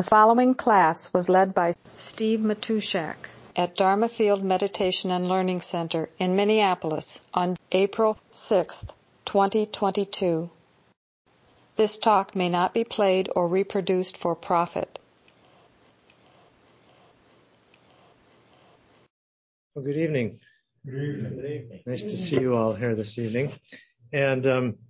The following class was led by Steve Matushak at Dharma Field Meditation and Learning Center in Minneapolis on April 6, 2022. This talk may not be played or reproduced for profit. Well, good evening. Good evening. Good evening. Nice to see you all here this evening. And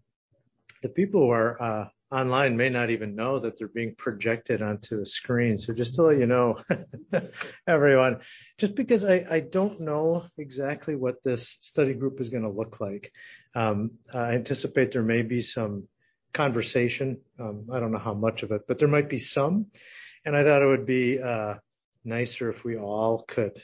the people who are online may not even know that they're being projected onto the screen. So just to let you know, everyone, just because I don't know exactly what this study group is going to look like, I anticipate there may be some conversation. I don't know how much of it, but there might be some. And I thought it would be nicer if we all could,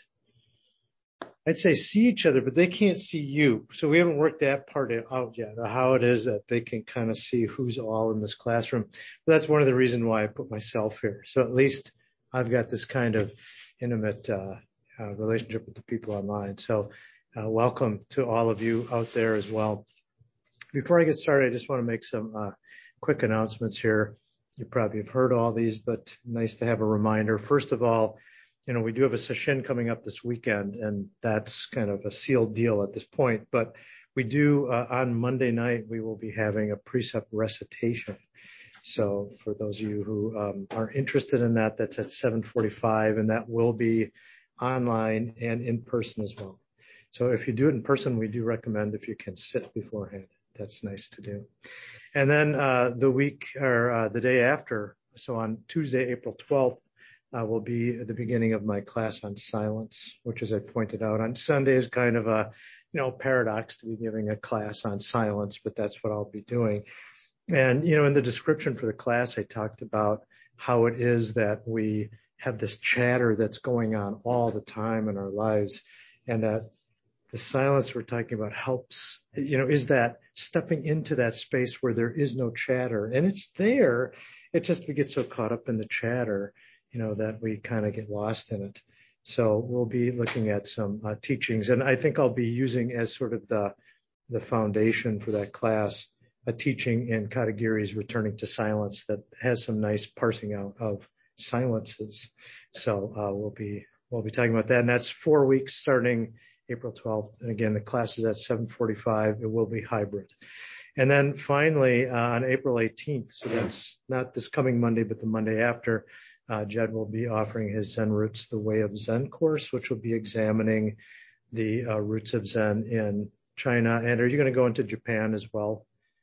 I'd say, see each other, but they can't see you. So we haven't worked that part out yet, how it is that they can kind of see who's all in this classroom. But that's one of the reasons why I put myself here. So at least I've got this kind of intimate relationship with the people online. So welcome to all of you out there as well. Before I get started, I just want to make some quick announcements here. You probably have heard all these, but nice to have a reminder. First of all, we do have a session coming up this weekend, and that's kind of a sealed deal at this point. But we do, on Monday night, we will be having a precept recitation. So for those of you who are interested in that, that's at 7:45, and that will be online and in person as well. So if you do it in person, we do recommend if you can sit beforehand. That's nice to do. And then the week or the day after, so on Tuesday, April 12th, will be the beginning of my class on silence, which, as I pointed out, on Sunday is kind of a, paradox to be giving a class on silence, but that's what I'll be doing. And, in the description for the class, I talked about how it is that we have this chatter that's going on all the time in our lives, and that the silence we're talking about helps, is that stepping into that space where there is no chatter, and it's there. It just, we get so caught up in the chatter, that we kind of get lost in it. So we'll be looking at some teachings, and I think I'll be using as sort of the foundation for that class, a teaching in Katagiri's Returning to Silence that has some nice parsing out of silences. So we'll be talking about that, and that's 4 weeks starting April 12th. And again, the class is at 7:45. It will be hybrid. And then finally, on April 18th, so that's not this coming Monday, but the Monday after, Jed will be offering his Zen Roots, the Way of Zen course, which will be examining the roots of Zen in China. And are you going to go into Japan as well?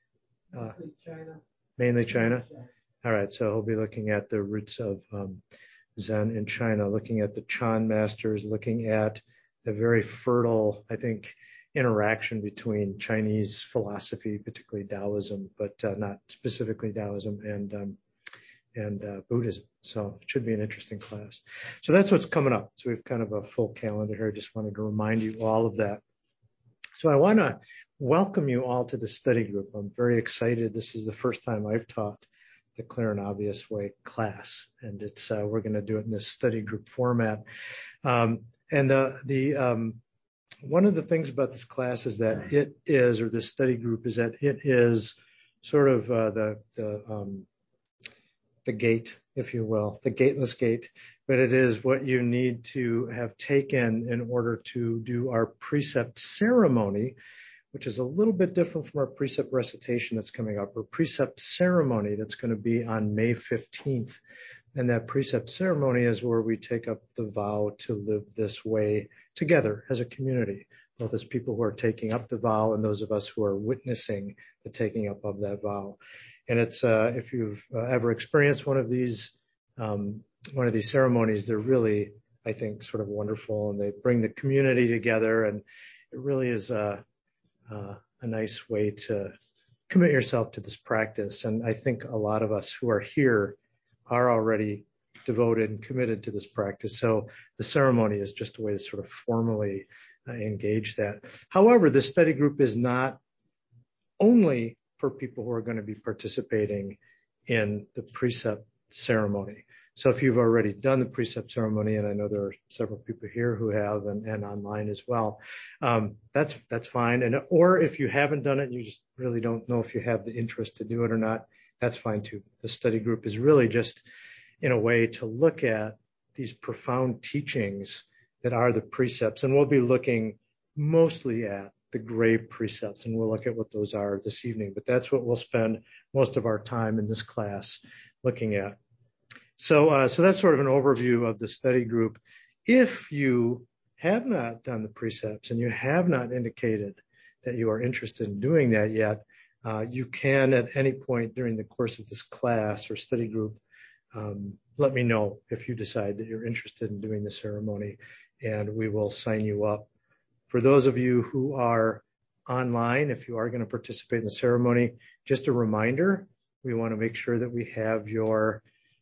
China. Mainly China? All right. So he'll be looking at the roots of Zen in China, looking at the Chan masters, looking at the very fertile, I think, interaction between Chinese philosophy, particularly Taoism, but not specifically Taoism, and Buddhism. So it should be an interesting class. So that's what's coming up. So we've kind of a full calendar here. Just wanted to remind you all of that. So I want to welcome you all to the study group. I'm very excited. This is the first time I've taught the Clear and Obvious Way class, and it's we're going to do it in this study group format. And one of the things about this class is that it is, or this study group is that it is sort of the gate, if you will, the gateless gate, but it is what you need to have taken in order to do our precept ceremony, which is a little bit different from our precept recitation that's coming up. Our precept ceremony that's going to be on May 15th. And that precept ceremony is where we take up the vow to live this way together as a community, both as people who are taking up the vow and those of us who are witnessing the taking up of that vow. And it's if you've ever experienced one of these ceremonies, they're really, I think, sort of wonderful, and they bring the community together, and it really is a nice way to commit yourself to this practice. And I think a lot of us who are here are already devoted and committed to this practice. So the ceremony is just a way to sort of formally engage that. However, the study group is not only for people who are going to be participating in the precept ceremony. So if you've already done the precept ceremony, and I know there are several people here who have, and online as well, that's fine. Or if you haven't done it and you just really don't know if you have the interest to do it or not, that's fine too. The study group is really just in a way to look at these profound teachings that are the precepts. And we'll be looking mostly at the gray precepts, and we'll look at what those are this evening. But that's what we'll spend most of our time in this class looking at. So that's sort of an overview of the study group. If you have not done the precepts and you have not indicated that you are interested in doing that yet, you can at any point during the course of this class or study group let me know if you decide that you're interested in doing the ceremony, and we will sign you up. For those of you who are online, if you are going to participate in the ceremony, just a reminder, we want to make sure that we have your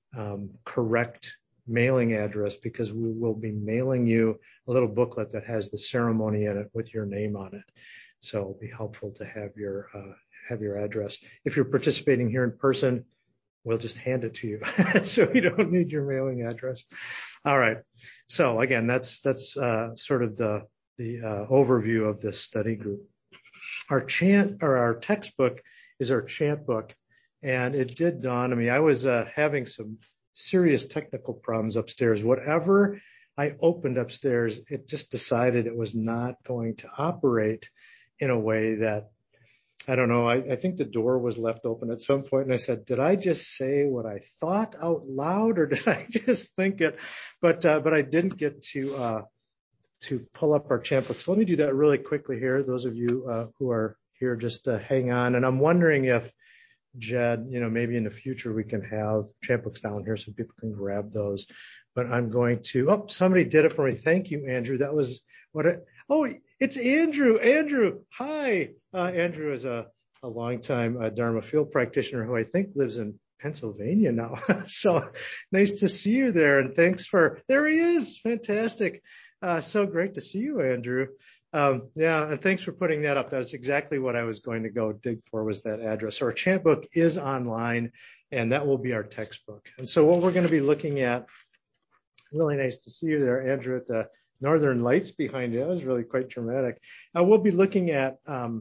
correct mailing address, because we will be mailing you a little booklet that has the ceremony in it with your name on it. So it'll be helpful to have your address. If you're participating here in person, we'll just hand it to you. So you don't need your mailing address. All right. So again, that's sort of the overview of this study group. Our textbook is our chant book. And it did dawn on me, I was having some serious technical problems upstairs. Whatever I opened upstairs, it just decided it was not going to operate in a way that, I don't know, I think the door was left open at some point, and I said, did I just say what I thought out loud, or did I just think it? But I didn't get to pull up our chant book. So let me do that really quickly here. Those of you who are here, just hang on. And I'm wondering if Jed, maybe in the future we can have chant books down here so people can grab those. But I'm going to, somebody did it for me. Thank you, Andrew. That was it's Andrew. Andrew, hi. Andrew is a longtime Dharma field practitioner who I think lives in Pennsylvania now. So nice to see you there. And there he is. Fantastic. So great to see you, Andrew. And thanks for putting that up. That's exactly what I was going to go dig for, was that address. So our chant book is online, and that will be our textbook. And so what we're going to be looking at, really nice to see you there, Andrew, at the Northern Lights behind you. That was really quite dramatic. We'll be looking at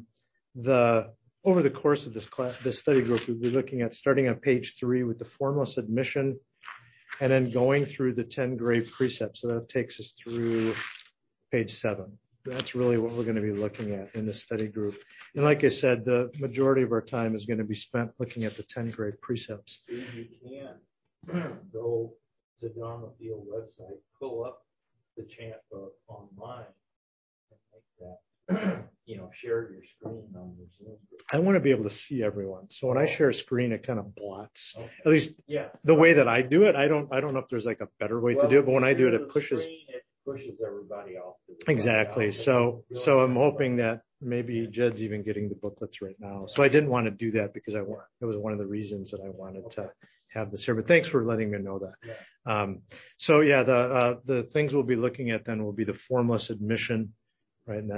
over the course of this study group, we'll be looking at starting on page 3 with the formless admission, and then going through the 10 gray precepts. So that takes us through page 7. That's really what we're going to be looking at in the study group. And like I said, the majority of our time is going to be spent looking at the 10 great precepts. You can go to the Dharma Field website, pull up the chant book online, and make that, share your screen on your Zoom group. I want to be able to see everyone. So when I share a screen, it kind of blots. Okay. At least the way that I do it. I don't know if there's like a better way to do it, but when I do it, it pushes everybody off. Exactly. So I'm hoping that maybe Jed's even getting the booklets right now. So I didn't want to do that because it was one of the reasons that I wanted to have this here. But thanks for letting me know that. The things we'll be looking at then will be the formless admission, right? And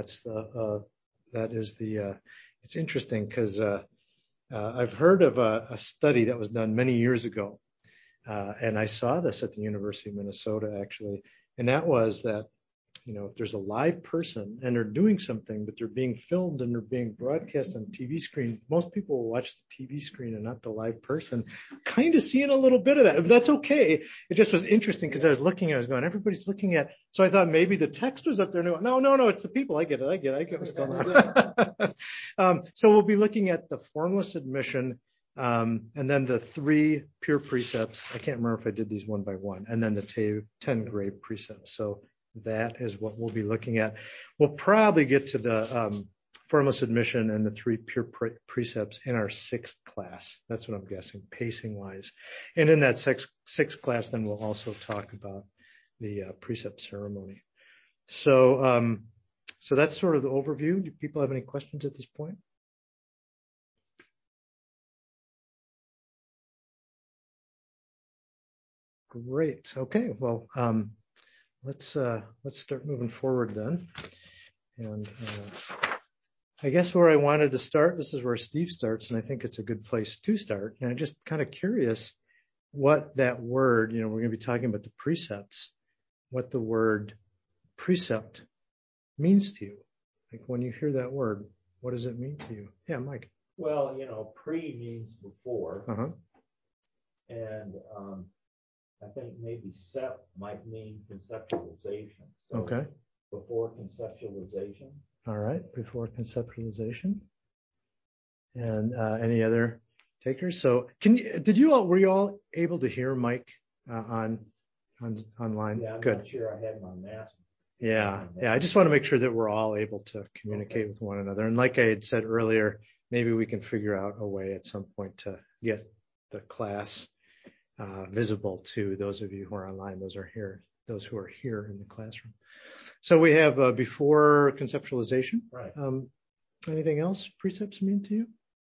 it's interesting because I've heard of a study that was done many years ago, and I saw this at the University of Minnesota actually, and that was that, if there's a live person and they're doing something, but they're being filmed and they're being broadcast on TV screen, most people will watch the TV screen and not the live person. Kind of seeing a little bit of that. But that's okay. It just was interesting because I was going, everybody's looking at, so I thought maybe the text was up there. No, it's the people. I get what's going on. So we'll be looking at the formless admission, and then the 3 pure precepts. I can't remember if I did these one by one, and then the 10 gray precepts. So that is what we'll be looking at. We'll probably get to the formless admission and the 3 pure precepts in our 6th class. That's what I'm guessing, pacing wise. And in that 6th class, then we'll also talk about the precept ceremony. So that's sort of the overview. Do people have any questions at this point? Great. Okay. Well, let's start moving forward then. And I guess where I wanted to start, this is where Steve starts, and I think it's a good place to start. And I'm just kind of curious what that word, we're going to be talking about the precepts, what the word precept means to you. Like when you hear that word, what does it mean to you? Yeah, Mike. Well, pre means before. Uh-huh. And I think maybe SEP might mean conceptualization. So Okay. before conceptualization. All right. Before conceptualization. And any other takers? So were you all able to hear Mike online? Yeah, I'm Good. not sure I had my mask. Yeah. I just want to make sure that we're all able to communicate with one another. And like I had said earlier, maybe we can figure out a way at some point to get the class visible to those of you who are online, those who are here in the classroom. So we have before conceptualization. Right. Anything else precepts mean to you?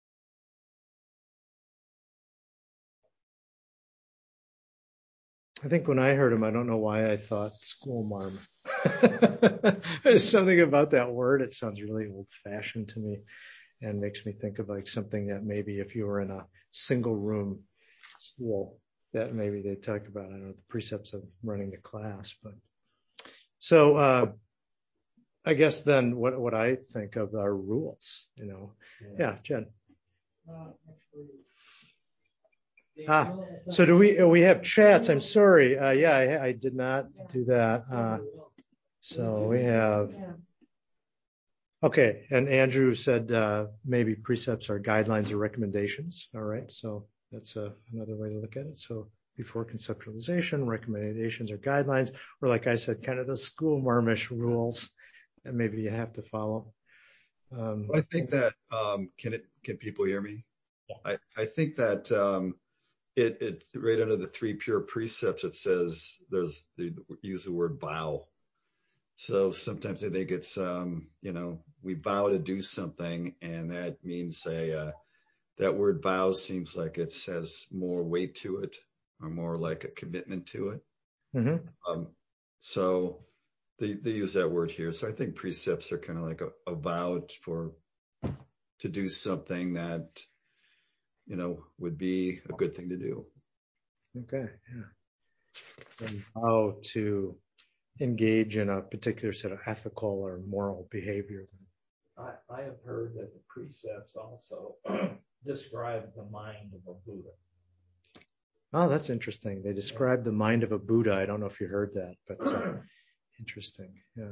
I think when I heard him, I don't know why I thought school marm. There's something about that word. It sounds really old fashioned to me and makes me think of like something that maybe if you were in a single room school that maybe they talk about, I don't know, the precepts of running the class. But so I guess then what I think of are rules, you know. Yeah, Jen. So do we have chats? I'm sorry. I did not do that. So we have. Okay, and Andrew said maybe precepts are guidelines or recommendations. All right, so that's another way to look at it. So before conceptualization, recommendations or guidelines, or like I said, kind of the school marmish rules that maybe you have to follow. I think that can people hear me? Yeah. I think that it right under the 3 pure precepts it says they use the word vow. So sometimes I think it's we vow to do something, and that means that word vow seems like it has more weight to it, or more like a commitment to it. Mm-hmm. So they use that word here. So I think precepts are kind of like a vow to do something that would be a good thing to do. Okay, yeah. And how to engage in a particular set of ethical or moral behavior. I have heard that the precepts also describe the mind of a Buddha. Oh, that's interesting. They describe the mind of a Buddha. I don't know if you heard that, but interesting. Yeah.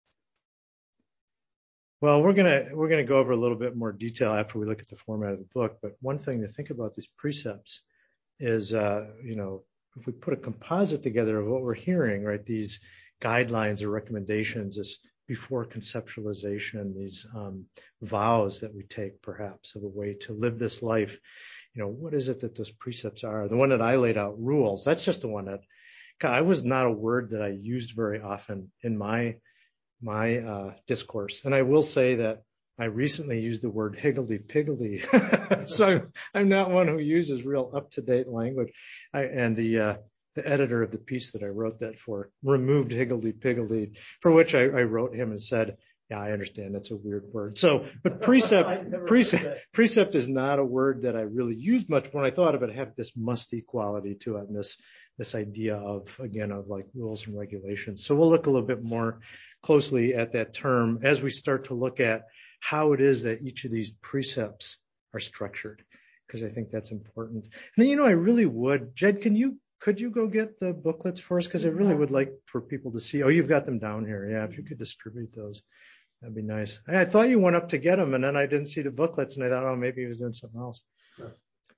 Well, we're gonna go over a little bit more detail after we look at the format of the book. But one thing to think about these precepts is, if we put a composite together of what we're hearing, right? These guidelines or recommendations, this before conceptualization, these vows that we take, perhaps, of a way to live this life. What is it that those precepts are? The one that I laid out, rules. That's just the one that I was not a word that I used very often in my discourse. And I will say that I recently used the word higgledy-piggledy. So I'm not one who uses real up-to-date language. The editor of the piece that I wrote that for removed higgledy-piggledy, for which I wrote him and said, yeah, I understand that's a weird word. So, but precept is not a word that I really used much. When I thought of it, it had this musty quality to it, and this idea of like rules and regulations. So we'll look a little bit more closely at that term as we start to look at how it is that each of these precepts are structured, because I think that's important. And then, I really would, Jed, could you go get the booklets for us? Because I really would like for people to see. Oh, you've got them down here. Yeah, if you could distribute those, that'd be nice. I thought you went up to get them, and then I didn't see the booklets, and I thought, oh, maybe he was doing something else. Sure.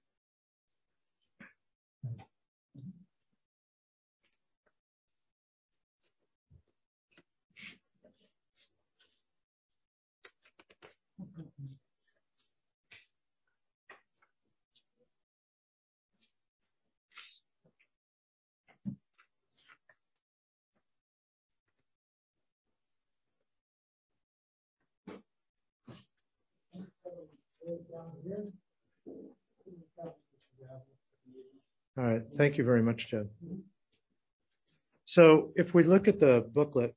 All right. Thank you very much, Jed. So if we look at the booklet,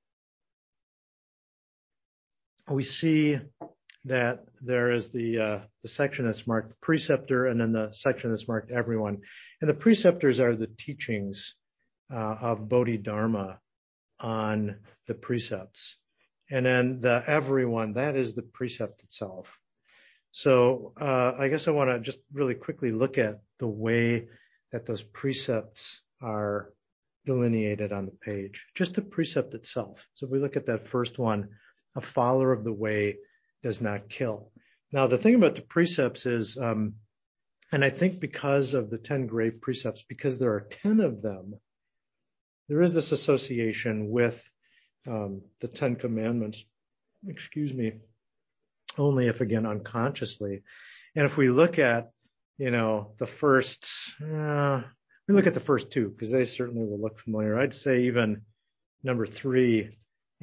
we see that there is the section that's marked preceptor, and then the section that's marked everyone. And the preceptors are the teachings of Bodhidharma on the precepts. And then the everyone, that is the precept itself. So I guess I want to just really quickly look at the way that those precepts are delineated on the page, just the precept itself. So if we look at that first one, a follower of the way does not kill. Now, the thing about the precepts is, and I think because of the 10 great precepts, because there are 10 of them, there is this association with the 10 commandments, only if, again, unconsciously. And if we look at, we look at the first two, because they certainly will look familiar. I'd say even number 3,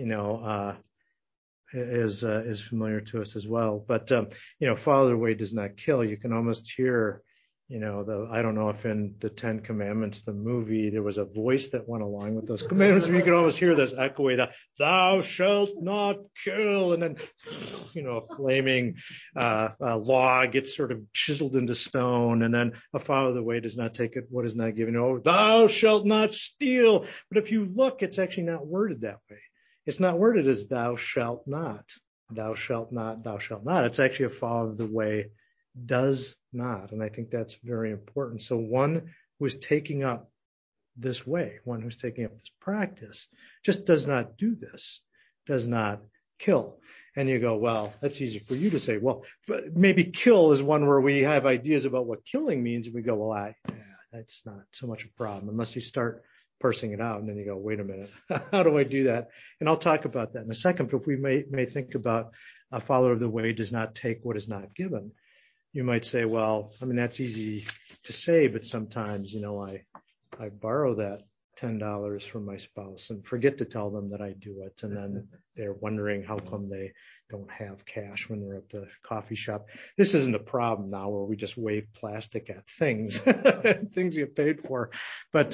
is familiar to us as well. But, follow the way does not kill. You can almost hear, I don't know if in the 10 Commandments, the movie, there was a voice that went along with those commandments, where you could almost hear this echoing, thou shalt not kill. And then, a flaming law gets sort of chiseled into stone. And then a follow the way does not take it what is not given. Thou shalt not steal. But if you look, it's actually not worded that way. It's not worded as thou shalt not, thou shalt not, thou shalt not. It's actually a follow of the way does not. And I think that's very important. So one who's taking up this way, one who's taking up this practice, just does not do this, does not kill. And you go, well, that's easy for you to say. Well, maybe kill is one where we have ideas about what killing means. And we go, well, that's not so much a problem unless you start parsing it out. And then you go, wait a minute, how do I do that? And I'll talk about that in a second. But we may think about a follower of the way does not take what is not given. You might say, well, that's easy to say, but sometimes, I borrow that $10 from my spouse and forget to tell them that I do it. And then they're wondering how come they don't have cash when they're at the coffee shop. This isn't a problem now where we just wave plastic at things, things get paid for. But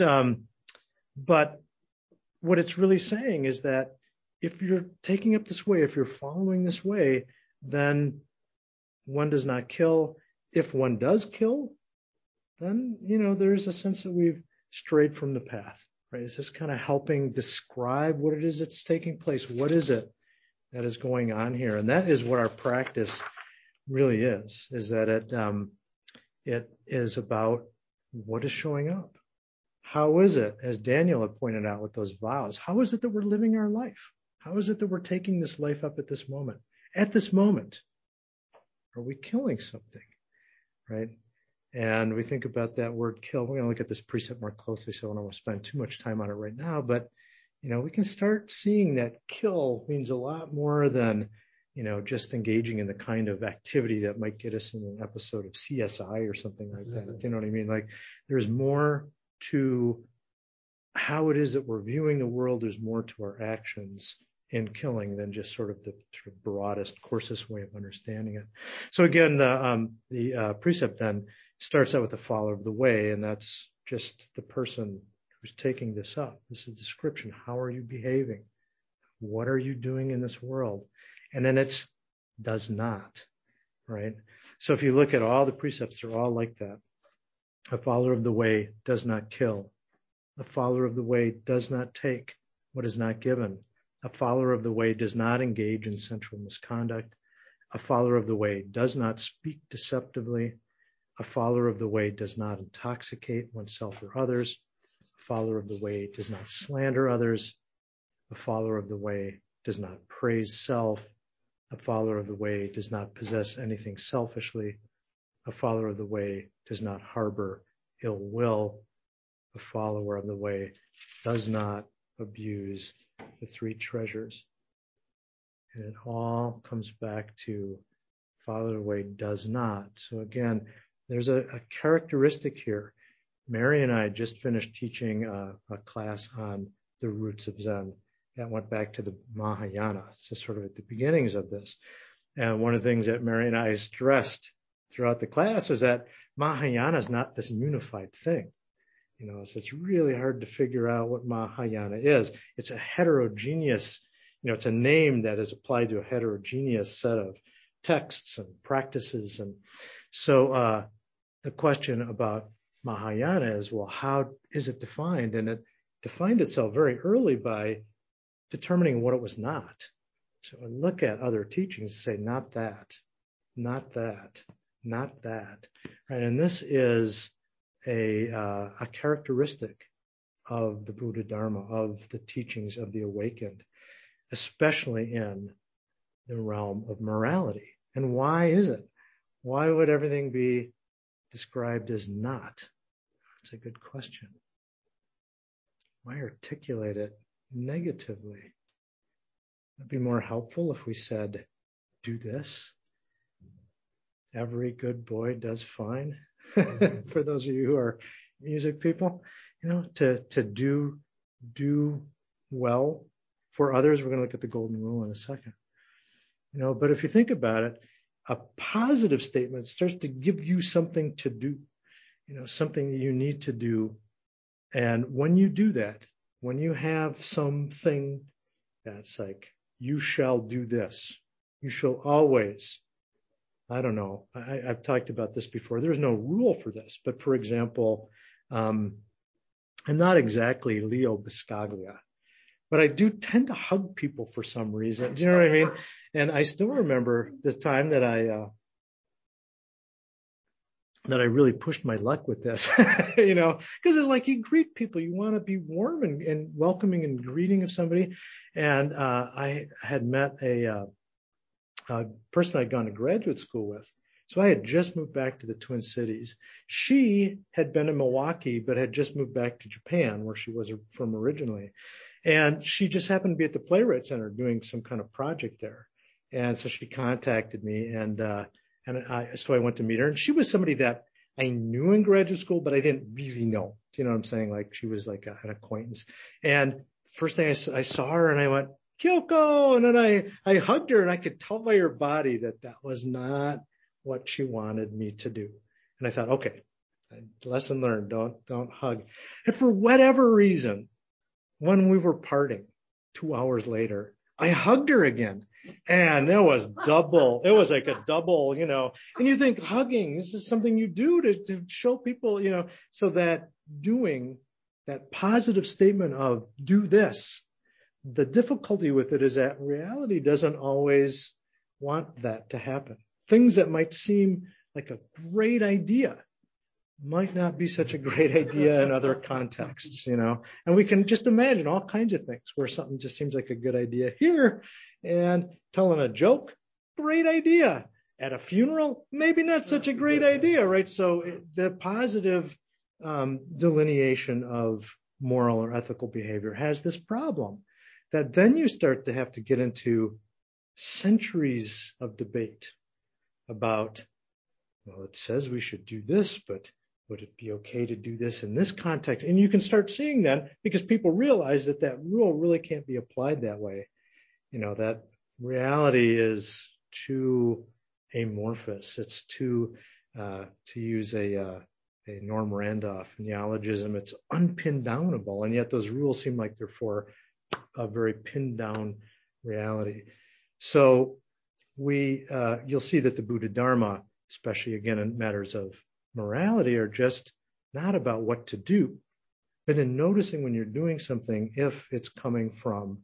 what it's really saying is that if you're taking up this way, if you're following this way, then one does not kill. If one does kill, then, there's a sense that we've strayed from the path, right? It's just kind of helping describe what it is that's taking place. What is it that is going on here? And that is what our practice really is that it is about what is showing up. How is it, as Daniel had pointed out with those vows, how is it that we're living our life? How is it that we're taking this life up at this moment? At this moment, are we killing something, right? And we think about that word kill. We're going to look at this precept more closely, so I don't want to spend too much time on it right now. But, we can start seeing that kill means a lot more than, just engaging in the kind of activity that might get us in an episode of CSI or something like that. You know what I mean? Like, there's more to how it is that we're viewing the world. There's more to our actions in killing than just sort of the broadest, coarsest way of understanding it. So again, the precept then starts out with a follower of the way, and that's just the person who's taking this up. This is a description. How are you behaving? What are you doing in this world? And then it's does not, right? So if you look at all the precepts, they're all like that. A follower of the way does not kill. A follower of the way does not take what is not given. A follower of the way does not engage in sensual misconduct. A follower of the way does not speak deceptively. A follower of the way does not intoxicate oneself or others. A follower of the way does not slander others. A follower of the way does not praise self. A follower of the way does not possess anything selfishly. A follower of the way does not harbor ill will. A follower of the way does not abuse the 3 treasures. And it all comes back to follow the way does not. So again, there's a characteristic here. Mary and I just finished teaching a class on the roots of Zen that went back to the Mahayana. So sort of at the beginnings of this. And one of the things that Mary and I stressed throughout the class was that Mahayana is not this unified thing. So it's really hard to figure out what Mahayana is. It's a heterogeneous, it's a name that is applied to a heterogeneous set of texts and practices. And so the question about Mahayana is, well, how is it defined? And it defined itself very early by determining what it was not. So I look at other teachings and say, not that, not that, not that. Right? And this is a characteristic of the Buddha Dharma, of the teachings of the awakened, especially in the realm of morality. And why is it? Why would everything be described as not? That's a good question. Why articulate it negatively? It'd be more helpful if we said, do this. Every good boy does fine. For those of you who are music people, to do well for others. We're going to look at the golden rule in a second. But if you think about it, a positive statement starts to give you something to do, something that you need to do. And when you do that, when you have something that's like, you shall do this, you shall always, I don't know, I've talked about this before. There's no rule for this, but for example, I'm not exactly Leo Biscaglia, but I do tend to hug people for some reason. Do you know what I mean? And I still remember this time that I really pushed my luck with this, because it's like you greet people, you want to be warm and welcoming and greeting of somebody. And I had met a person I'd gone to graduate school with. So I had just moved back to the Twin Cities. She had been in Milwaukee, but had just moved back to Japan, where she was from originally. And she just happened to be at the Playwright Center doing some kind of project there. And so she contacted me, so I went to meet her. And she was somebody that I knew in graduate school, but I didn't really know. Do you know what I'm saying? Like she was like an acquaintance. And first thing I saw her and I went, Kyoko. And then I hugged her, and I could tell by her body that was not what she wanted me to do. And I thought, okay, lesson learned, don't hug. And for whatever reason, when we were parting 2 hours later, I hugged her again. And it was like a double, and you think hugging, this is something you do to show people, so that doing that positive statement of do this. The difficulty with it is that reality doesn't always want that to happen. Things that might seem like a great idea might not be such a great idea in other contexts, and we can just imagine all kinds of things where something just seems like a good idea here, and telling a joke, great idea. At a funeral, maybe not such a great idea, right? So the positive delineation of moral or ethical behavior has this problem that then you start to have to get into centuries of debate about, well, it says we should do this, but would it be okay to do this in this context? And you can start seeing that because people realize that rule really can't be applied that way. That reality is too amorphous. It's too, to use a Norm Randolph neologism, it's unpin-downable. And yet those rules seem like they're for a very pinned down reality. So you'll see that the Buddha Dharma, especially again in matters of morality, are just not about what to do, but in noticing when you're doing something, if it's coming from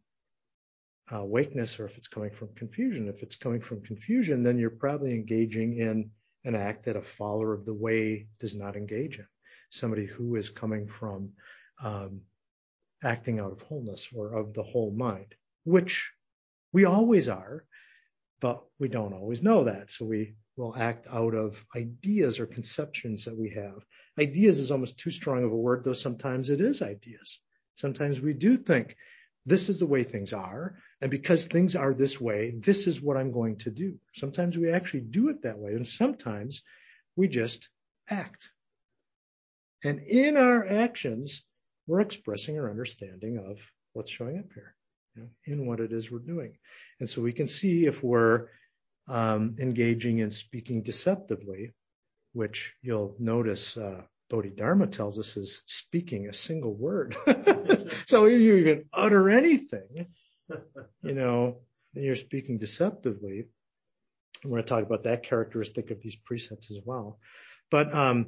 awakeness or if it's coming from confusion. If it's coming from confusion, then you're probably engaging in an act that a follower of the way does not engage in. Somebody who is coming from acting out of wholeness or of the whole mind, which we always are, but we don't always know that. So we will act out of ideas or conceptions that we have. Ideas is almost too strong of a word, though sometimes it is ideas. Sometimes we do think this is the way things are, and because things are this way, this is what I'm going to do. Sometimes we actually do it that way, and sometimes we just act. And in our actions, we're expressing our understanding of what's showing up here, in what it is we're doing. And so we can see if we're engaging in speaking deceptively, which you'll notice Bodhidharma tells us is speaking a single word. So if you even utter anything, you're speaking deceptively. We're going to talk about that characteristic of these precepts as well. But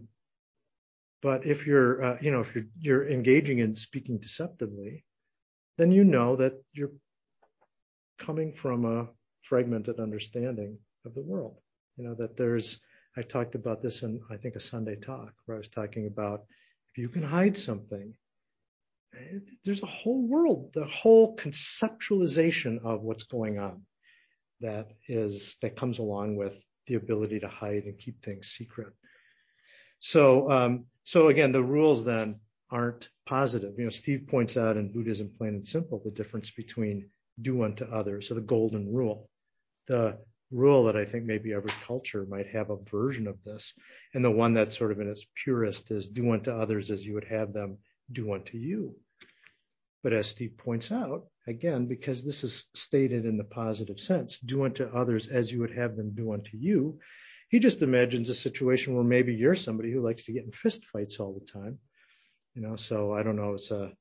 if you're engaging in speaking deceptively, then you know that you're coming from a fragmented understanding of the world. I talked about this in, I think, a Sunday talk where I was talking about if you can hide something there's a whole world, the whole conceptualization of what's going on that comes along with the ability to hide and keep things secret. So again, the rules then aren't positive. Steve points out in Buddhism, Plain and Simple, the difference between do unto others, so the golden rule, the rule that I think maybe every culture might have a version of this, and the one that's sort of in its purest is do unto others as you would have them do unto you. But as Steve points out, again, because this is stated in the positive sense, do unto others as you would have them do unto you, he just imagines a situation where maybe you're somebody who likes to get in fist fights all the time. So I don't know,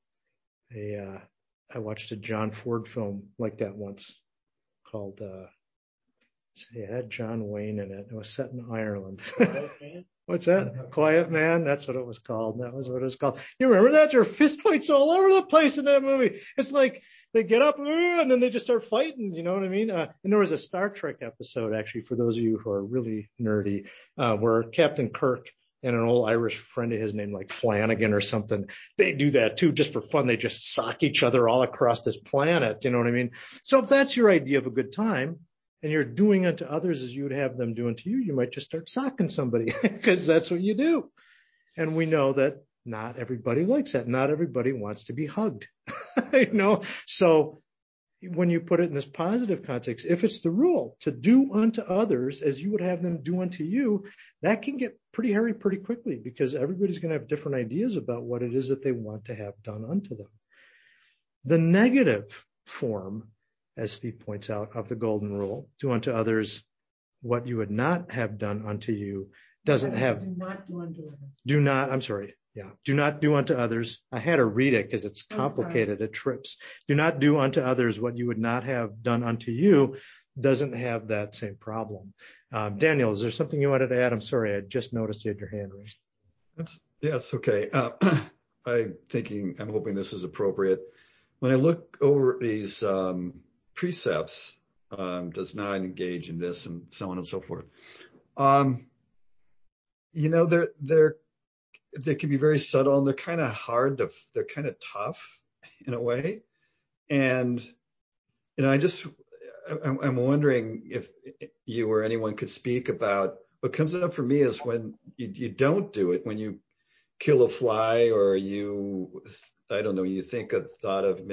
I watched a John Ford film like that once called, it had John Wayne in it. It was set in Ireland. What's that? Quiet Man? That's what it was called. That was what it was called. You remember that? There are fist fights all over the place in that movie. It's like they get up and then they just start fighting. You know what I mean? And there was a Star Trek episode, actually, for those of you who are really nerdy, where Captain Kirk and an old Irish friend of his named like Flanagan or something, they do that too, just for fun. They just sock each other all across this planet. You know what I mean? So if that's your idea of a good time, and you're doing unto others as you would have them do unto you, you might just start socking somebody because that's what you do. And we know that not everybody likes that. Not everybody wants to be hugged, So when you put it in this positive context, if it's the rule to do unto others as you would have them do unto you, that can get pretty hairy pretty quickly because everybody's going to have different ideas about what it is that they want to have done unto them. The negative form, as Steve points out, of the golden rule, do unto others what you would not have done unto you, doesn't have. Do not do unto others. Do not do unto others. I had to read it because it's complicated. It trips. Do not do unto others what you would not have done unto you doesn't have that same problem. Daniel, is there something you wanted to add? I'm sorry, I just noticed you had your hand raised. It's okay. I'm hoping this is appropriate. When I look over these precepts, does not engage in this and so on and so forth. They can be very subtle and they're kind of hard they're kind of tough in a way. And, I'm wondering if you or anyone could speak about what comes up for me is when you don't do it, when you kill a fly or you think a thought of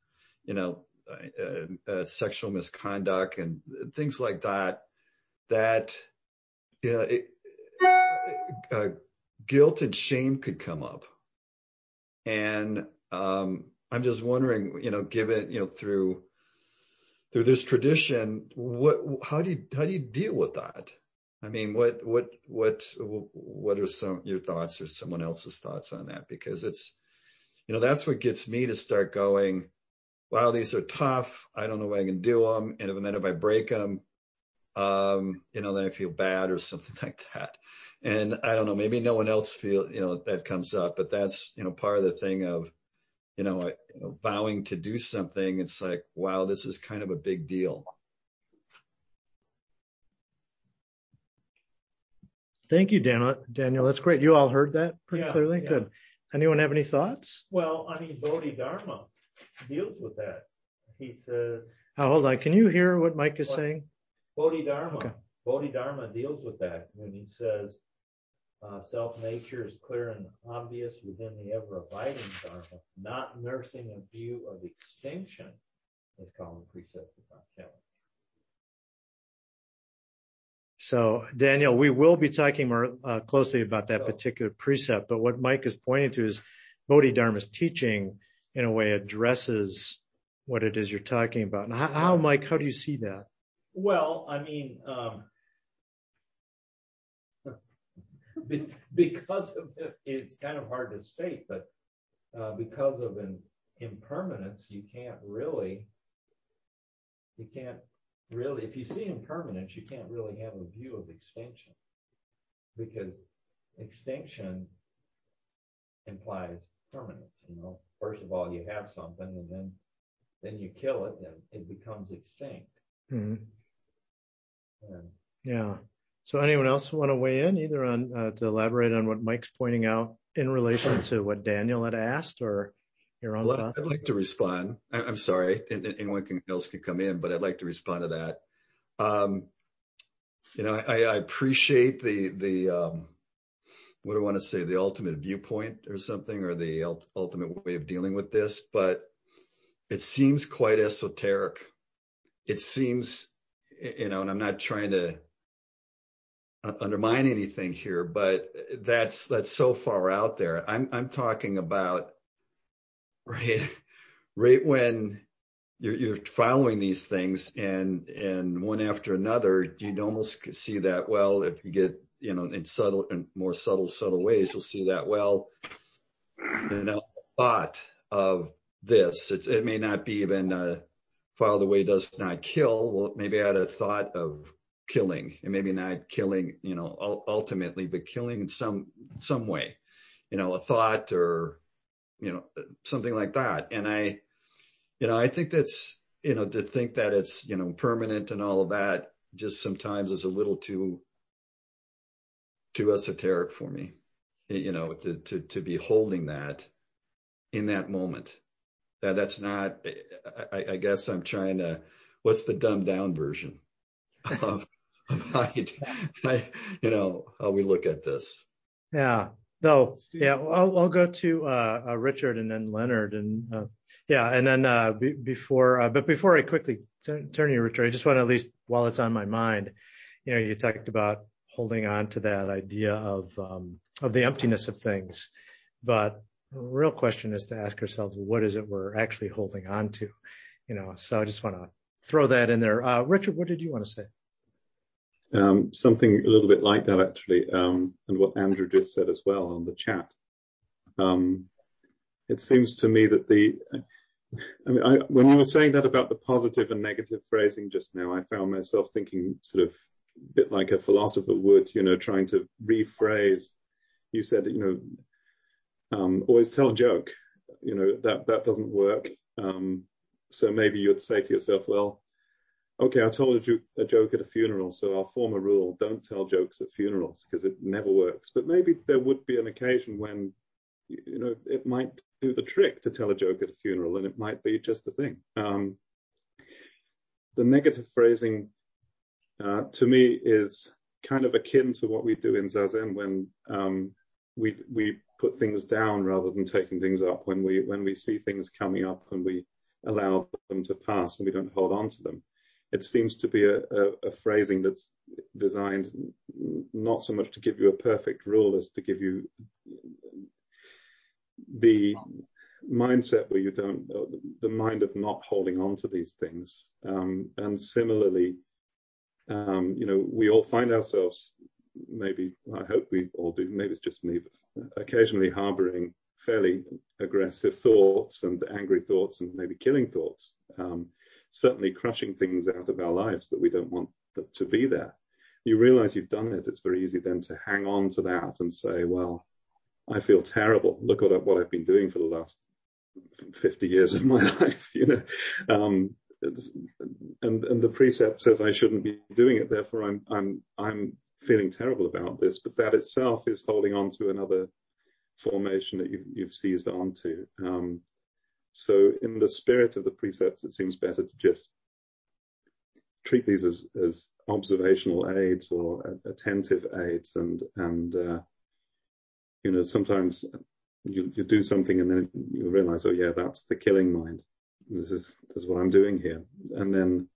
sexual misconduct and things like that guilt and shame could come up. And I'm just wondering, given, through this tradition, how do you deal with that? I mean, what are some your thoughts or someone else's thoughts on that? Because it's, that's what gets me to start going, wow, these are tough. I don't know if I can do them. And then if I break them, then I feel bad or something like that. And I don't know, maybe no one else that comes up, but that's, part of the thing of, vowing to do something. It's like, wow, this is kind of a big deal. Thank you, Daniel. That's great. You all heard that pretty clearly? Yeah. Good. Anyone have any thoughts? Well, Bodhidharma deals with that. He says... hold on. Can you hear what Mike is saying? Bodhidharma. Okay. Bodhidharma deals with that when he says self-nature is clear and obvious within the ever-abiding Dharma. Not nursing a view of extinction is called the precept of non-killing. So, Daniel, we will be talking more closely about that particular precept, but what Mike is pointing to is Bodhidharma's teaching in a way addresses what it is you're talking about. And how, Mike, how do you see that? Well, because of it's kind of hard to state, but because of an impermanence, you can't really, if you see impermanence, you can't really have a view of extinction, because extinction implies permanence. First of all, you have something, and then you kill it, and it becomes extinct. Mm-hmm. Yeah. So anyone else want to weigh in either on to elaborate on what Mike's pointing out in relation to what Daniel had asked, or your own Well, thoughts? I'd like to respond. I'm sorry, and anyone else can come in, but I'd like to respond to that. I appreciate the what do I want to say, the ultimate viewpoint or something, or the ultimate way of dealing with this, but it seems quite esoteric. It seems, and I'm not trying to undermine anything here, but that's so far out there. I'm talking about right when you're following these things and one after another, you'd almost see that, well, if you get, in more subtle ways, you'll see that, well, thought of this. It may not be even file the way does not kill. Well, maybe I had a thought of killing, and maybe not killing, ultimately, but killing in some way, a thought or, something like that. And I think that's, to think that it's, permanent and all of that just sometimes is a little too esoteric for me, to be holding that in that moment. That's not, I guess I'm trying to, what's the dumbed down version of how we look at this. Yeah. No. Yeah. I'll go to Richard and then Leonard, and and then before I quickly turn to you, Richard, I just want to, at least while it's on my mind, you talked about holding on to that idea of the emptiness of things, but the real question is to ask ourselves, what is it we're actually holding on to? So I just want to throw that in there. Richard, what did you want to say? Something a little bit like that, actually, and what Andrew just said as well on the chat. It seems to me that when you were saying that about the positive and negative phrasing just now, I found myself thinking sort of a bit like a philosopher would, trying to rephrase. You said, always tell a joke, that doesn't work. So maybe you'd say to yourself, well, okay, I told a joke at a funeral, so I'll form a rule: don't tell jokes at funerals, because it never works. But maybe there would be an occasion when, it might do the trick to tell a joke at a funeral, and it might be just the thing. The negative phrasing, to me, is kind of akin to what we do in Zazen when we put things down rather than taking things up. When we see things coming up and we allow them to pass and we don't hold on to them. It seems to be a phrasing that's designed not so much to give you a perfect rule as to give you the mindset where the mind of not holding on to these things. And similarly, we all find ourselves, maybe, I hope we all do, maybe it's just me, but occasionally harboring fairly aggressive thoughts and angry thoughts and maybe killing thoughts. Certainly crushing things out of our lives that we don't want to be there. You realize you've done it. It's very easy then to hang on to that and say, well, I feel terrible. Look at what I've been doing for the last 50 years of my life, and the precept says I shouldn't be doing it. Therefore, I'm feeling terrible about this. But that itself is holding on to another formation that you've seized onto. So in the spirit of the precepts, it seems better to just treat these as observational aids or attentive aids. And sometimes you do something and then you realize, oh yeah, that's the killing mind. This is what I'm doing here. And then,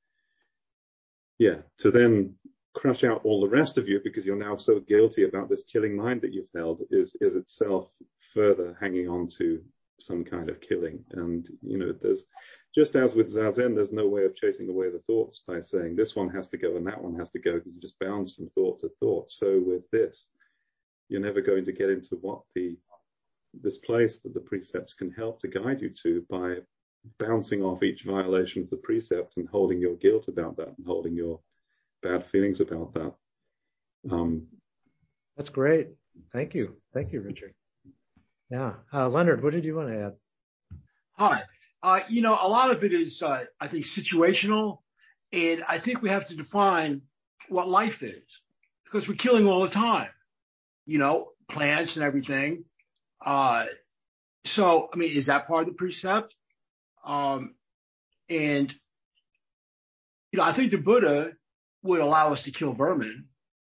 to then crush out all the rest of you because you're now so guilty about this killing mind that you've held is itself further hanging on to some kind of killing. And there's, just as with Zazen, there's no way of chasing away the thoughts by saying this one has to go and that one has to go, because it just bounce from thought to thought. So with this, you're never going to get into what this place that the precepts can help to guide you to by bouncing off each violation of the precept and holding your guilt about that and holding your bad feelings about that. That's great. Thank you, Richard. Yeah. Leonard, what did you want to add? Hi. A lot of it is, I think, situational. And I think we have to define what life is, because we're killing all the time, plants and everything. So, I mean, is that part of the precept? And, I think the Buddha would allow us to kill vermin.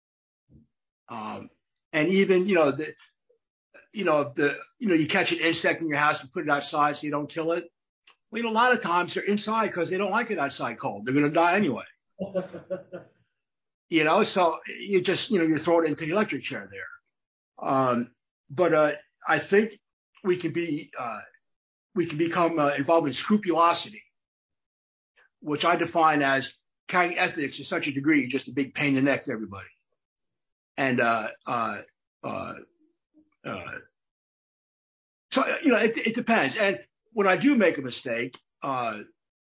And even, you catch an insect in your house and put it outside so you don't kill it. Well, a lot of times they're inside because they don't like it outside cold. They're going to die anyway. So you just, you're throwing it into the electric chair there. But I think we can become involved in scrupulosity, which I define as carrying ethics to such a degree, just a big pain in the neck to everybody. And so it depends. And when I do make a mistake, I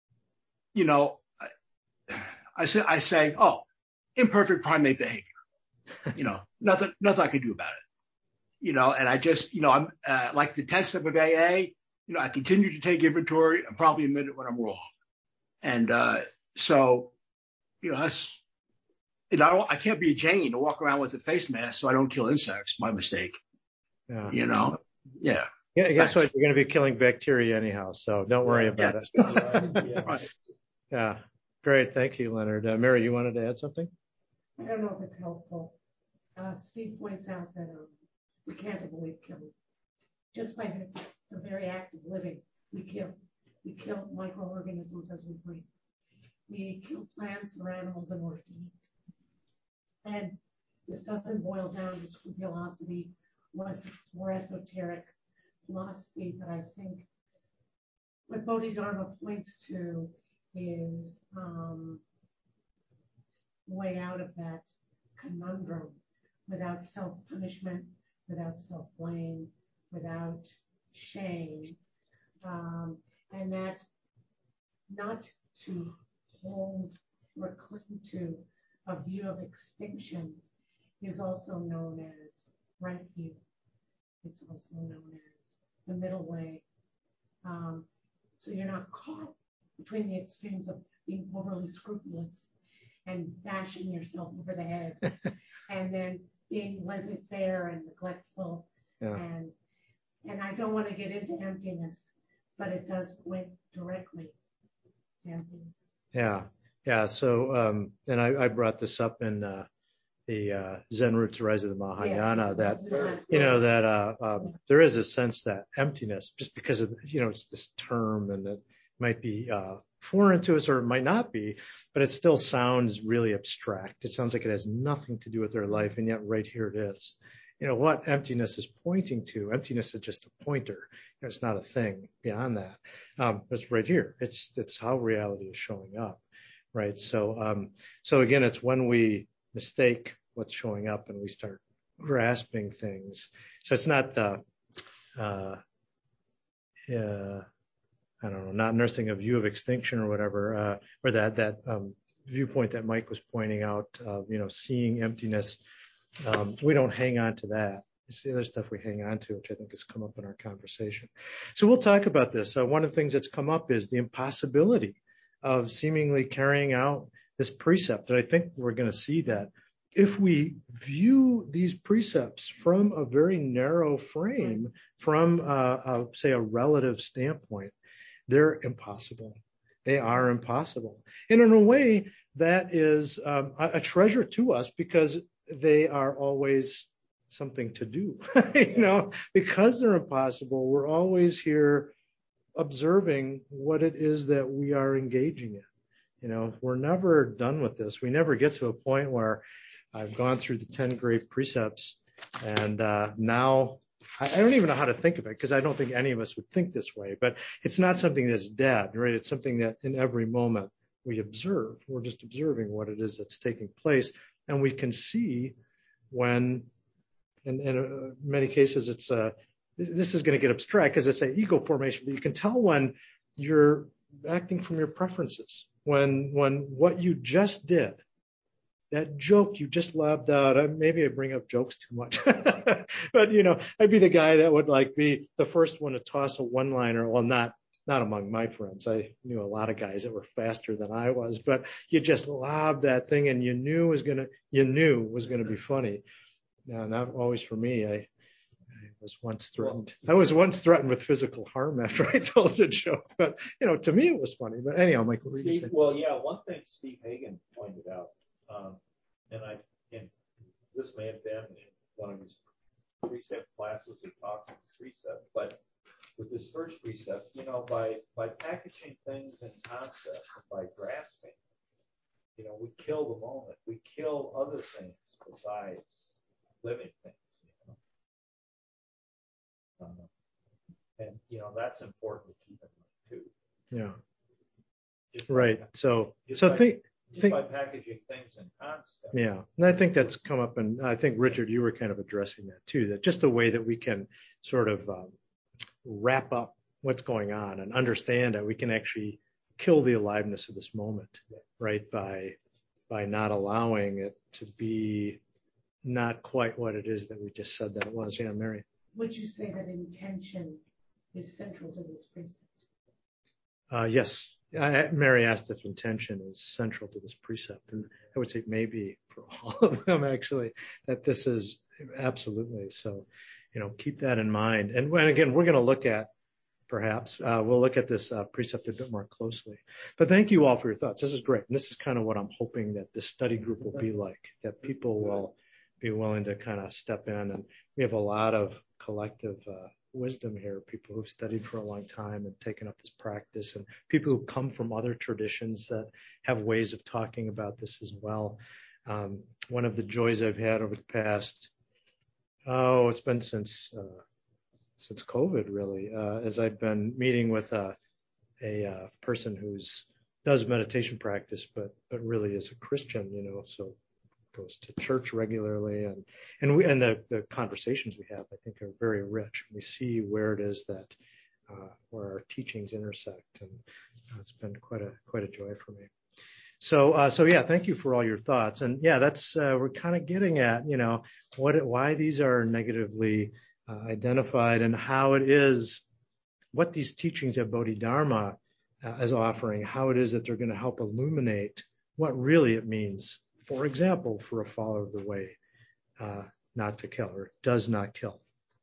say, oh, imperfect primate behavior. Nothing I can do about it. And I just, I'm like the 10th step of AA. I continue to take inventory and probably admit it when I'm wrong. And so, that's. I can't be a Jane to walk around with a face mask so I don't kill insects. My mistake. Yeah. Yeah. Yeah. Guess what? You're going to be killing bacteria anyhow, so don't worry about it. Right. Yeah. Great. Thank you, Leonard. Mary, you wanted to add something? I don't know if it's helpful. Steve points out that we can't avoid killing. Just by the very act of living, we kill. We kill microorganisms as we breathe. We kill plants or animals in order to eat. And this doesn't boil down to scrupulosity or more esoteric philosophy, but I think what Bodhidharma points to is way out of that conundrum without self-punishment, without self-blame, without shame, and that not to hold or cling to a view of extinction is also known as right view. It's also known as the middle way. So you're not caught between the extremes of being overly scrupulous and bashing yourself over the head and then being laissez-faire and neglectful. Yeah. And I don't want to get into emptiness, but it does point directly to emptiness. Yeah. Yeah. So, and I brought this up in the Zen Roots Rise of the Mahayana, yes, that there is a sense that emptiness, just because of, it's this term and it might be foreign to us or it might not be, but it still sounds really abstract. It sounds like it has nothing to do with their life, and yet right here it is. What emptiness is pointing to. Emptiness is just a pointer. It's not a thing beyond that. It's right here. It's how reality is showing up, right? So again, it's when we mistake what's showing up and we start grasping things. So it's not the, I don't know, not nursing a view of extinction or whatever, or that viewpoint that Mike was pointing out, seeing emptiness. We don't hang on to that. It's the other stuff we hang on to, which I think has come up in our conversation. So we'll talk about this. One of the things that's come up is the impossibility of seemingly carrying out this precept. And I think we're going to see that if we view these precepts from a very narrow frame, from, say, a relative standpoint, they're impossible. They are impossible. And in a way, that is a treasure to us because they are always something to do. Because they're impossible, we're always here observing what it is that we are engaging in. We're never done with this. We never get to a point where I've gone through the 10 great precepts and now I don't even know how to think of it because I don't think any of us would think this way, but it's not something that's dead, right? It's something that in every moment we observe. We're just observing what it is that's taking place, and we can see when, in many cases, it's this is going to get abstract because it's an ego formation, but you can tell when you're acting from your preferences, when what you just did, that joke you just lobbed out, maybe I bring up jokes too much, but I'd be the guy that would be the first one to toss a one-liner. Well, not among my friends. I knew a lot of guys that were faster than I was, but you just lobbed that thing and you knew was going to be funny. Now, not always for me. I was once threatened. I was once threatened with physical harm after I told a joke, but to me it was funny. But anyhow, Michael, what were you saying? Well, yeah, one thing Steve Hagen pointed out, and this may have been in one of his precept classes or talks on precept, but with this first precept, by packaging things in concept and by grasping, we kill the moment. We kill other things besides living things. And that's important to keep in mind too. Yeah. Just right. By packaging things in concept. Yeah, and I think that's come up, and I think Richard, you were kind of addressing that too. That just the way that we can sort of wrap up what's going on and understand that we can actually kill the aliveness of this moment, right? By not allowing it to be not quite what it is that we just said that it was. Yeah, Mary. Would you say that intention is central to this precept? Yes. Mary asked if intention is central to this precept, and I would say maybe for all of them actually, that this is absolutely. So, keep that in mind. And when again, we're going to look at, perhaps, we'll look at this precept a bit more closely. But thank you all for your thoughts. This is great. And this is kind of what I'm hoping that this study group will be like, that people will be willing to kind of step in. And we have a lot of collective wisdom here, people who've studied for a long time and taken up this practice, and people who come from other traditions that have ways of talking about this as well. One of the joys I've had over the past, it's been since COVID really, as I've been meeting with a person who's does meditation practice, but really is a Christian, so goes to church regularly, and the conversations we have, I think, are very rich. We see where it is that where our teachings intersect, and it's been quite a joy for me. So yeah, thank you for all your thoughts, and yeah, that's we're kind of getting at why these are negatively identified, and how it is what these teachings of Bodhidharma is offering, how it is that they're going to help illuminate what really it means. For example, for a follower of the way, not to kill, or does not kill.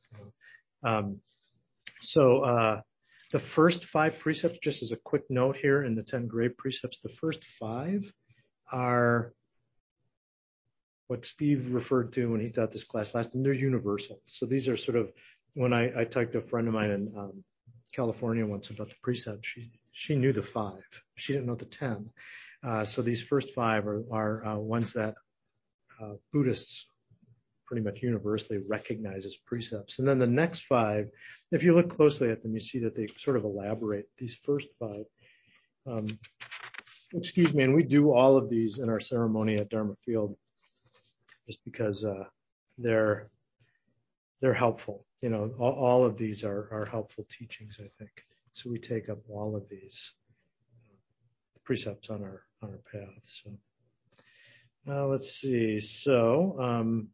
The first 5 precepts, just as a quick note here in the 10 grave precepts, the first 5 are what Steve referred to when he taught this class last time. They're universal. So these are sort of, when I talked to a friend of mine in California once about the precepts, she knew the 5. She didn't know the 10. So these first 5 are ones that Buddhists pretty much universally recognize as precepts. And then the next 5, if you look closely at them, you see that they sort of elaborate these first 5. And we do all of these in our ceremony at Dharma Field just because they're helpful. All of these are helpful teachings, I think. So we take up all of these precepts on our path. So let's see. So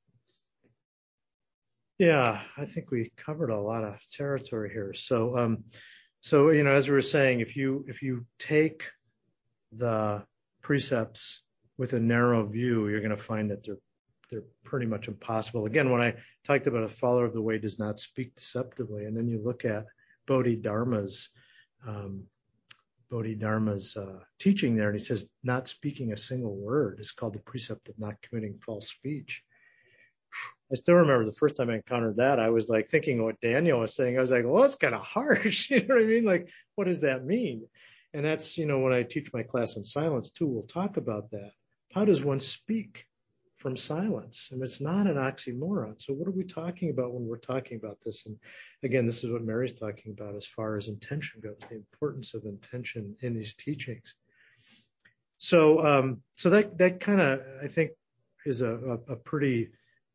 I think we covered a lot of territory here. So as we were saying, if you take the precepts with a narrow view, you're going to find that they're pretty much impossible. Again, when I talked about a follower of the way does not speak deceptively, and then you look at Bodhidharma's teaching there, and he says not speaking a single word is called the precept of not committing false speech. I still remember the first time I encountered that, I was like thinking what Daniel was saying. I was like, well, that's kind of harsh. You know what I mean? Like, what does that mean? And that's, when I teach my class in silence too, we'll talk about that. How does one speak from silence? And it's not an oxymoron. So what are we talking about when we're talking about this? And again, this is what Mary's talking about as far as intention goes, the importance of intention in these teachings. So that kind of, I think, is a pretty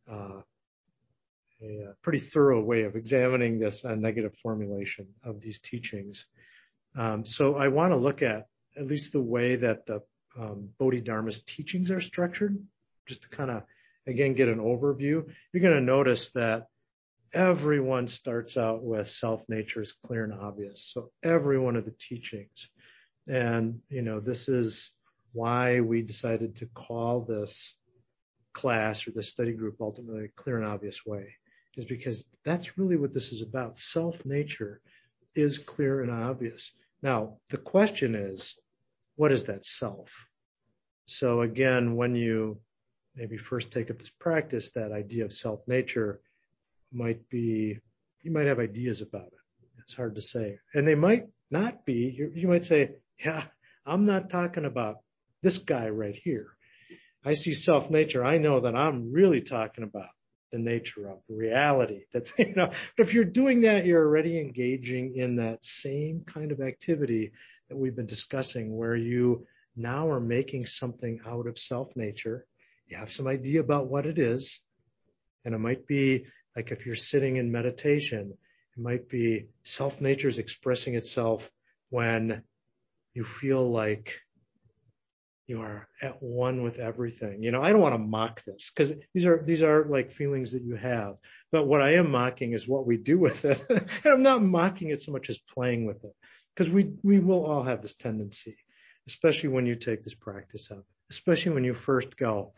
thorough way of examining this negative formulation of these teachings. So I want to look at least the way that the Bodhidharma's teachings are structured, just to kind of, again, get an overview. You're going to notice that everyone starts out with self-nature is clear and obvious. So every one of the teachings. And, this is why we decided to call this class or this study group ultimately a clear and obvious way. is because that's really what this is about. Self-nature is clear and obvious. Now, the question is, what is that self? So again, when you maybe first take up this practice, that idea of self-nature might be, you might have ideas about it. It's hard to say. And they might not be. You might say, yeah, I'm not talking about this guy right here. I see self-nature. I know that I'm really talking about the nature of reality. That's, but if you're doing that, you're already engaging in that same kind of activity that we've been discussing, where you now are making something out of self-nature. You have some idea about what it is. And it might be like if you're sitting in meditation, it might be self-nature is expressing itself when you feel like you are at one with everything. I don't want to mock this because these are like feelings that you have. But what I am mocking is what we do with it. And I'm not mocking it so much as playing with it, because we will all have this tendency, especially when you take this practice up, especially when you first go,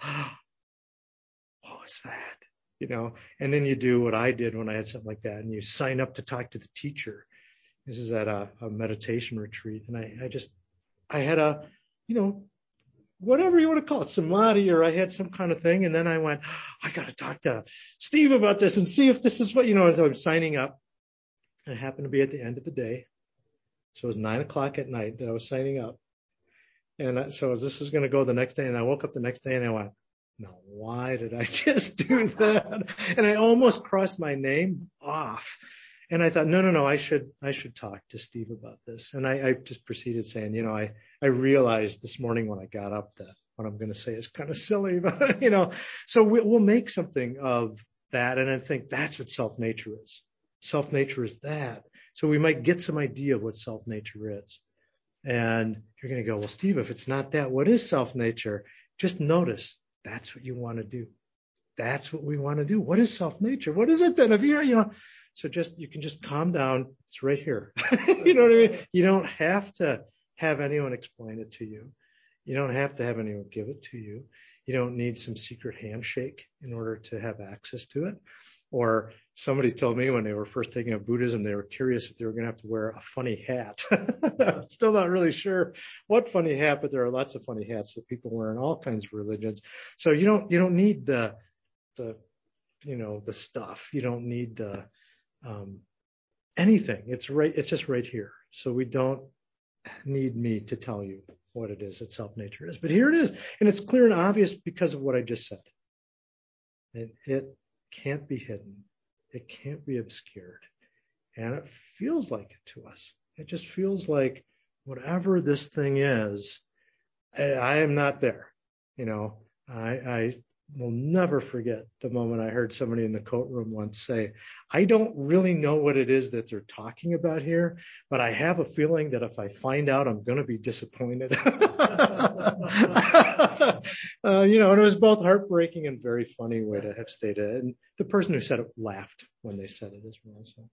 what was that? And then you do what I did when I had something like that, and you sign up to talk to the teacher. This is at a meditation retreat. And I had a, whatever you want to call it, samadhi, or I had some kind of thing. And then I went, I got to talk to Steve about this and see if this is what, as I'm signing up. And it happened to be at the end of the day. So it was 9:00 at night that I was signing up. And so this was going to go the next day. And I woke up the next day and I went, no, why did I just do that? And I almost crossed my name off. And I thought, no, I should talk to Steve about this. And I just proceeded saying, I realized this morning when I got up that what I'm going to say is kind of silly, but so we'll make something of that. And I think that's what self-nature is. Self-nature is that. So we might get some idea of what self-nature is. And you're going to go, well, Steve, if it's not that, what is self-nature? Just notice that's what you want to do. That's what we want to do. What is self-nature? What is it then? If so you can just calm down. It's right here. You know what I mean? You don't have to have anyone explain it to you. You don't have to have anyone give it to you. You don't need some secret handshake in order to have access to it. Or somebody told me when they were first taking up Buddhism, they were curious if they were going to have to wear a funny hat. I'm still not really sure what funny hat, but there are lots of funny hats that people wear in all kinds of religions. So you don't need the stuff. You don't need the anything. It's just right here. So we don't need me to tell you what it is that self-nature is. But here it is. And it's clear and obvious because of what I just said. It can't be hidden. It can't be obscured. And it feels like it to us. It just feels like whatever this thing is, I am not there. I will never forget the moment I heard somebody in the coat room once say, I don't really know what it is that they're talking about here, but I have a feeling that if I find out, I'm going to be disappointed. And it was both heartbreaking and very funny way to have stated it. And the person who said it laughed when they said it as well. So.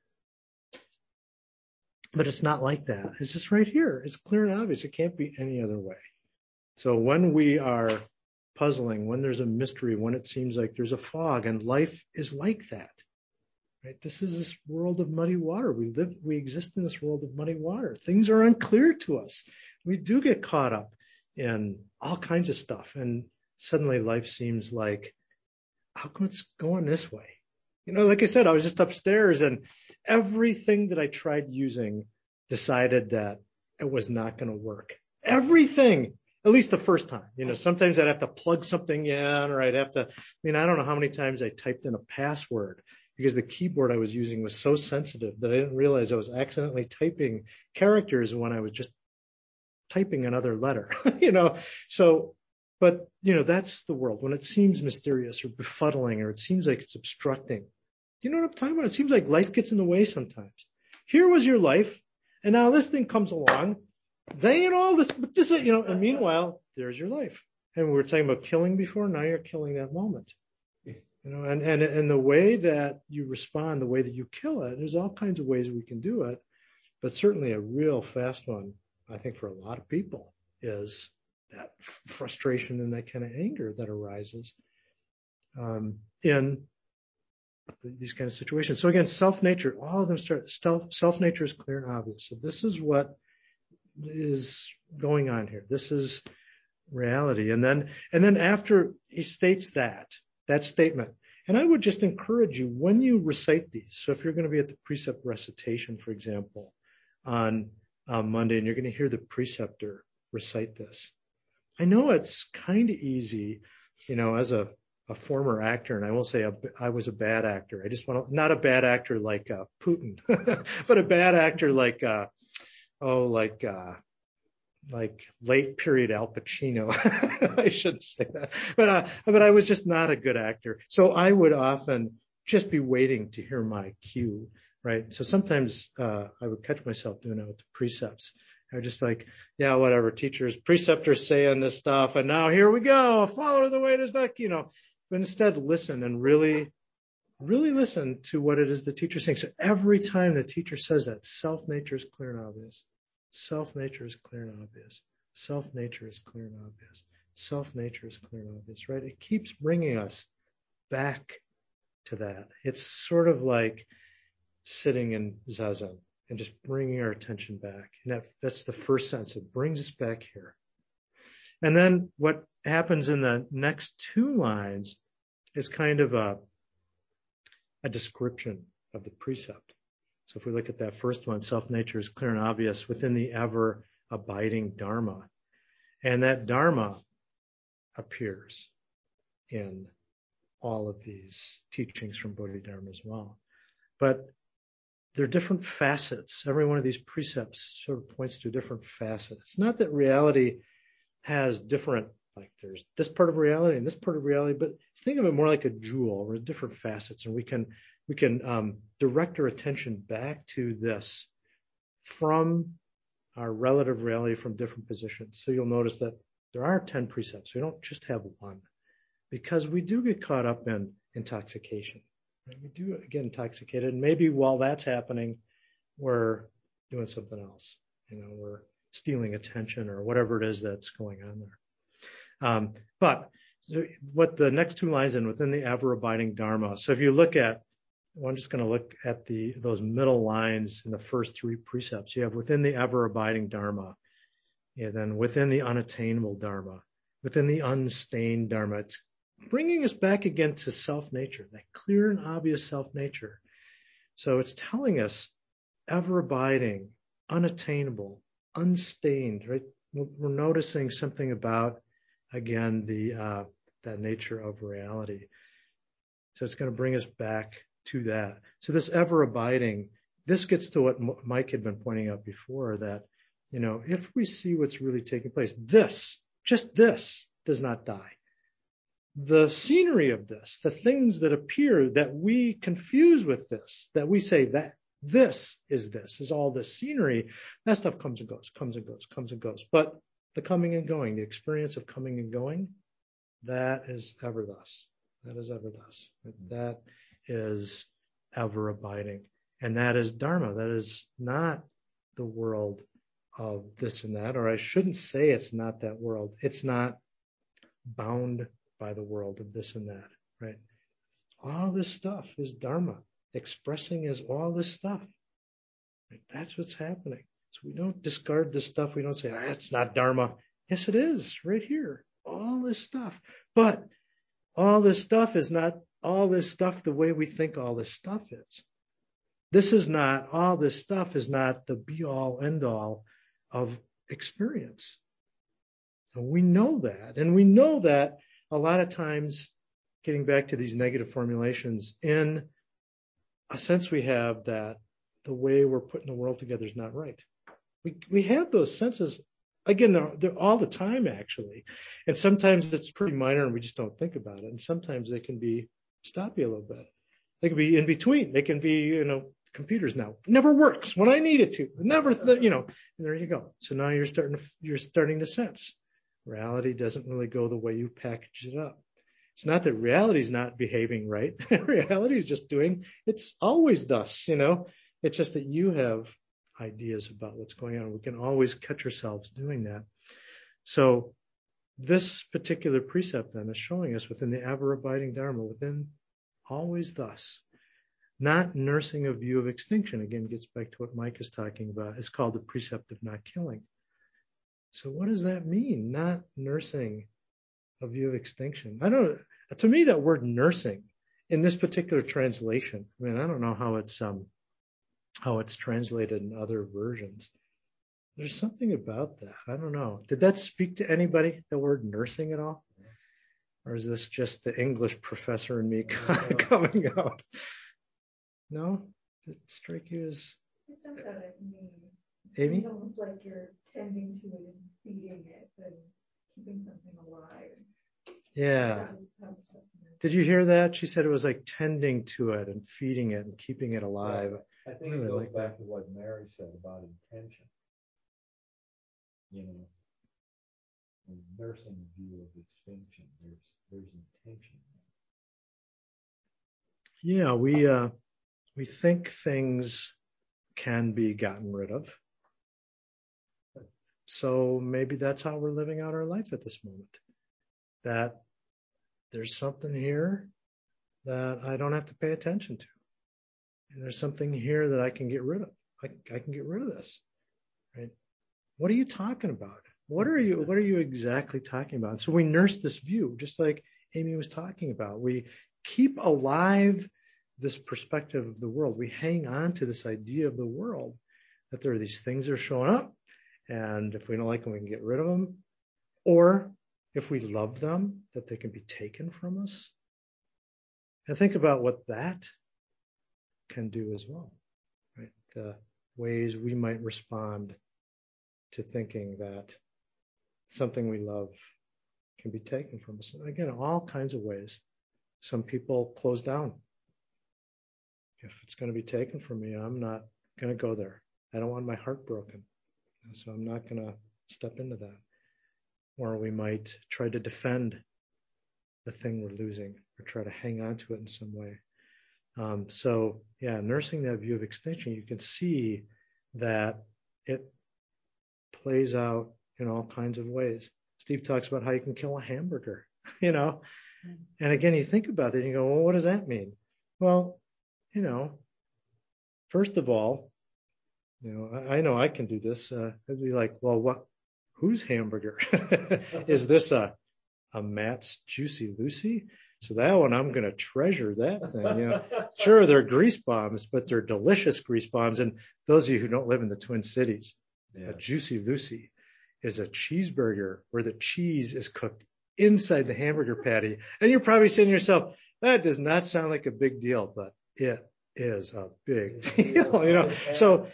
But it's not like that. It's just right here. It's clear and obvious. It can't be any other way. So when we are puzzling, when there's a mystery, when it seems like there's a fog, and life is like that, right? This is this world of muddy water. We exist in this world of muddy water. Things are unclear to us. We do get caught up in all kinds of stuff, and suddenly life seems like, how come it's going this way? Like I said, I was just upstairs, and everything that I tried using decided that it was not going to work. Everything. At least the first time, sometimes I'd have to plug something in, or I'd have to, I don't know how many times I typed in a password because the keyboard I was using was so sensitive that I didn't realize I was accidentally typing characters when I was just typing another letter, So, but, that's the world. When it seems mysterious or befuddling, or it seems like it's obstructing, you know what I'm talking about? It seems like life gets in the way sometimes. Here was your life, and now this thing comes along. They and all this, but this, and meanwhile, there's your life. And we were talking about killing before. Now you're killing that moment, and the way that you respond, the way that you kill it, there's all kinds of ways we can do it. But certainly a real fast one, I think for a lot of people, is that frustration and that kind of anger that arises, in these kind of situations. So again, self-nature, all of them start, self-nature is clear and obvious. So this is what is going on here. This is reality. And then after he states that statement, and I would just encourage you when you recite these. So if you're going to be at the precept recitation, for example, on Monday, and you're going to hear the preceptor recite this, I know it's kind of easy, as a former actor, and I won't say I was a bad actor. I just want to, not a bad actor like Putin, but a bad actor like late period Al Pacino. I shouldn't say that, but I was just not a good actor. So I would often just be waiting to hear my cue, right? So sometimes I would catch myself doing it with the precepts. I was just like, yeah, whatever, preceptors saying this stuff, and now here we go, follow the way to back, But instead, listen and really listen to what it is the teacher's saying. So every time the teacher says that, self-nature is clear and obvious. Self-nature is clear and obvious. Self-nature is clear and obvious. Self-nature is clear and obvious, right? It keeps bringing us back to that. It's sort of like sitting in zazen and just bringing our attention back. And that's the first sentence. It brings us back here. And then what happens in the next two lines is kind of a description of the precept. So if we look at that first one, self-nature is clear and obvious within the ever-abiding Dharma. And that Dharma appears in all of these teachings from Bodhidharma as well. But they're different facets. Every one of these precepts sort of points to a different facet. It's not that reality has different, like there's this part of reality and this part of reality, but think of it more like a jewel with different facets, and we can direct our attention back to this from our relative reality from different positions. So you'll notice that there are 10 precepts. We don't just have one, because we do get caught up in intoxication. Right? We do get intoxicated, and maybe while that's happening, we're doing something else. We're stealing attention or whatever it is that's going on there. But what the next two lines in within the ever-abiding Dharma. So if you look at, I'm just going to look at those middle lines in the first three precepts. You have within the ever-abiding Dharma, and then within the unattainable Dharma, within the unstained Dharma. It's bringing us back again to self-nature, that clear and obvious self-nature. So it's telling us ever-abiding, unattainable, unstained, right? We're noticing something about, again, that nature of reality. So it's going to bring us back to that. So this ever-abiding, this gets to what Mike had been pointing out before, that, if we see what's really taking place, just this does not die. The scenery of this, the things that appear that we confuse with this, that we say that this is all this scenery, that stuff comes and goes, comes and goes, comes and goes. But the coming and going, the experience of coming and going, that is ever thus. That is ever thus. That is ever abiding. And that is Dharma. That is not the world of this and that, or I shouldn't say it's not that world. It's not bound by the world of this and that, right? All this stuff is Dharma. Expressing is all this stuff. Right? That's what's happening. So we don't discard this stuff. We don't say, it's not Dharma. Yes, it is right here. All this stuff. But all this stuff is not all this stuff the way we think all this stuff is. All this stuff is not the be all end all of experience. And we know that. And we know that a lot of times, getting back to these negative formulations, in a sense we have that the way we're putting the world together is not right. We have those senses. Again, they're all the time, actually. And sometimes it's pretty minor and we just don't think about it. And sometimes they can be stoppy a little bit. They can be in between. They can be, computers now never works when I need it to. Never, and there you go. So now you're starting to sense reality doesn't really go the way you package it up. It's not that reality is not behaving right. Reality is just it's always thus, It's just that you have ideas about what's going on. We can always catch ourselves doing that. So this particular precept then is showing us within the ever-abiding Dharma, within always thus, not nursing a view of extinction. Again, gets back to what Mike is talking about. It's called the precept of not killing. So what does that mean? Not nursing a view of extinction. To me, that word nursing in this particular translation, I mean, I don't know how it's translated in other versions. There's something about that. I don't know. Did that speak to anybody, the word nursing at all? Or is this just the English professor in me coming out? No? Did it strike you as... It does that me. Amy? It's almost like you're tending to it and feeding it and keeping something alive. Yeah. Did you hear that? She said it was like tending to it and feeding it and keeping it alive. I think it goes back to what Mary said about intention. You know, in nursing view of extinction, there's intention. Yeah, we think things can be gotten rid of. So maybe that's how we're living out our life at this moment. That there's something here that I don't have to pay attention to. And there's something here that I can get rid of. I can get rid of this. Right? What are you talking about? What are you exactly talking about? And so we nurse this view, just like Amy was talking about. We keep alive this perspective of the world. We hang on to this idea of the world, that there are these things that are showing up, and if we don't like them, we can get rid of them. Or if we love them, that they can be taken from us. And think about what that can do as well, right? The ways we might respond to thinking that something we love can be taken from us. And again, all kinds of ways. Some people close down. If it's going to be taken from me, I'm not going to go there. I don't want my heart broken. And so I'm not going to step into that. Or we might try to defend the thing we're losing or try to hang on to it in some way. So yeah, nursing that view of extinction, you can see that it plays out in all kinds of ways. Steve talks about how you can kill a hamburger, And again, you think about it and you go, well, what does that mean? Well, first of all, I know I can do this. It'd be like, well, whose hamburger? Is this a Matt's Juicy Lucy? So that one, I'm going to treasure that thing. Sure, they're grease bombs, but they're delicious grease bombs. And those of you who don't live in the Twin Cities, a Juicy Lucy is a cheeseburger where the cheese is cooked inside the hamburger patty. And you're probably saying to yourself, that does not sound like a big deal, but it is a big deal, So,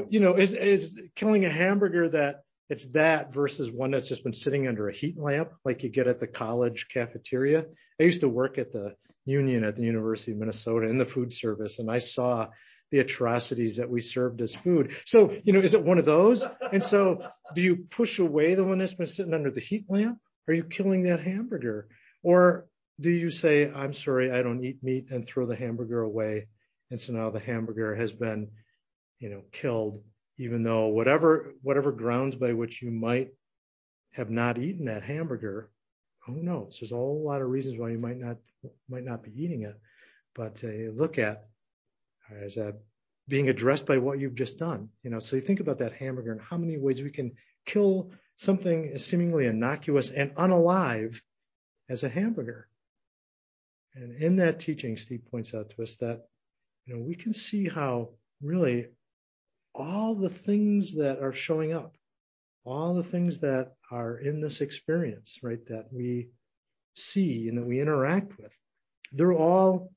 is killing a hamburger that it's that versus one that's just been sitting under a heat lamp like you get at the college cafeteria. I used to work at the union at the University of Minnesota in the food service, and I saw the atrocities that we served as food. So, is it one of those? And so do you push away the one that's been sitting under the heat lamp? Are you killing that hamburger? Or do you say, I'm sorry, I don't eat meat, and throw the hamburger away? And so now the hamburger has been, killed, even though whatever grounds by which you might have not eaten that hamburger, who knows? There's a whole lot of reasons why you might not be eating it. But look at as being addressed by what you've just done. So you think about that hamburger and how many ways we can kill something seemingly innocuous and unalive as a hamburger. And in that teaching, Steve points out to us that, we can see how really all the things that are showing up, all the things that are in this experience, right, that we see and that we interact with, they're all,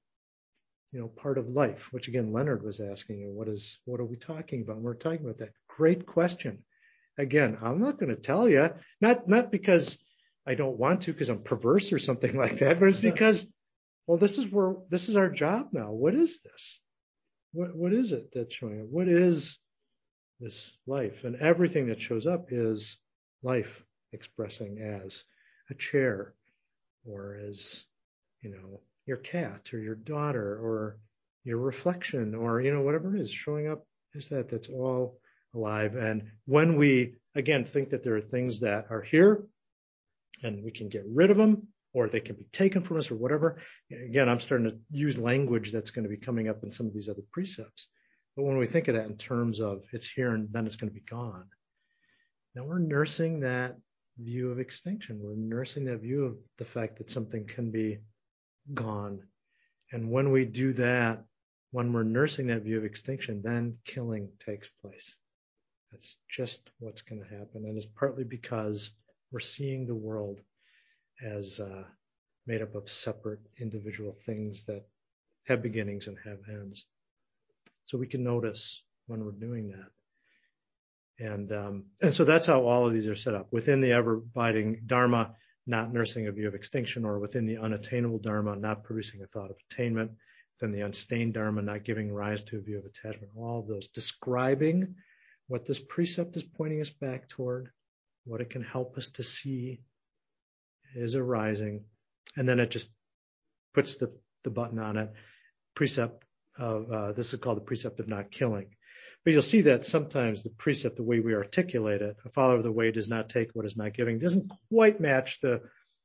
part of life, which again, Leonard was asking, what are we talking about? And we're talking about that. Great question. Again, I'm not going to tell you, not because I don't want to, because I'm perverse or something like that, but it's because, this is our job now. What is this? What is it that's showing up? What is this life? And everything that shows up is life expressing as a chair, or as, your cat or your daughter or your reflection, or, whatever it is showing up is that's all alive. And when we, again, think that there are things that are here and we can get rid of them, or they can be taken from us or whatever. Again, I'm starting to use language that's going to be coming up in some of these other precepts. But when we think of that in terms of it's here and then it's going to be gone, then we're nursing that view of extinction. We're nursing that view of the fact that something can be gone. And when we do that, when we're nursing that view of extinction, then killing takes place. That's just what's going to happen. And it's partly because we're seeing the world as made up of separate individual things that have beginnings and have ends. So we can notice when we're doing that. And so that's how all of these are set up. Within the ever-abiding Dharma, not nursing a view of extinction, or within the unattainable Dharma, not producing a thought of attainment, within the unstained Dharma, not giving rise to a view of attachment. All of those describing what this precept is pointing us back toward, what it can help us to see is arising, and then it just puts the button on it. Precept of this is called the precept of not killing. But you'll see that sometimes the precept, the way we articulate it, a follower of the way does not take what is not giving, doesn't quite match the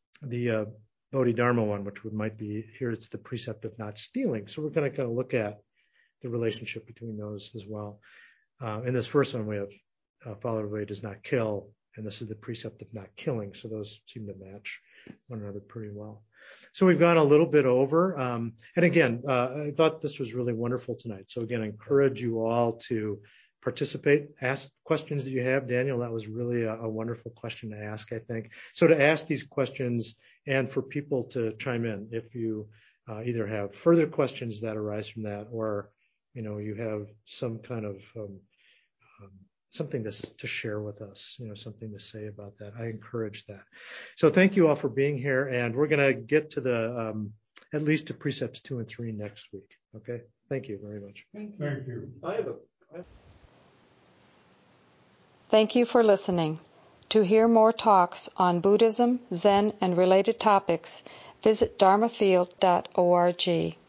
Bodhidharma one, which might be here. It's the precept of not stealing. So we're going to kind of look at the relationship between those as well. In this first one, we have a follower of the way does not kill, and this is the precept of not killing. So those seem to match one another pretty well. So we've gone a little bit over. And again, I thought this was really wonderful tonight. So again, I encourage you all to participate, ask questions that you have. Daniel, that was really a wonderful question to ask, I think. So to ask these questions and for people to chime in if you either have further questions that arise from that, or, you have some kind of something to share with us, something to say about that. I encourage that. So thank you all for being here, and we're going to get to the at least to precepts 2 and 3 next week. Okay. Thank you very much. Thank you. Thank you for listening. To hear more talks on Buddhism, Zen, and related topics, visit dharmafield.org.